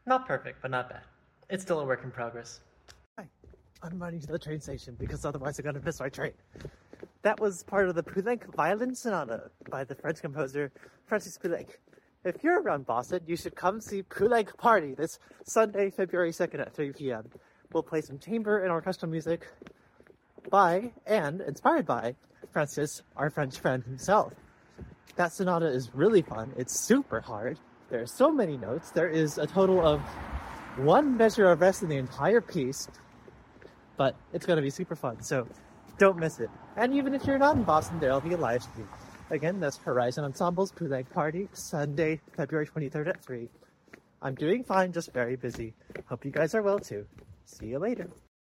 Not perfect, but not bad. It's still a work in progress. Hi, I'm running to the train station because otherwise I'm gonna miss my train. That was part of the Poulenc Violin Sonata by the French composer Francis Poulenc. If you're around Boston, you should come see Poulenc Party this Sunday, February 2nd at 3 p.m. We'll play some chamber and orchestral music by and inspired by Francis, our French friend himself. That sonata is really fun. It's super hard. There are so many notes. There is a total of one measure of rest in the entire piece, but it's going to be super fun, so don't miss it. And even if you're not in Boston, there'll be a live stream. Again, that's Horizon Ensemble's Poulenc Party, Sunday, February 23rd at 3. I'm doing fine, just very busy. Hope you guys are well too. See you later.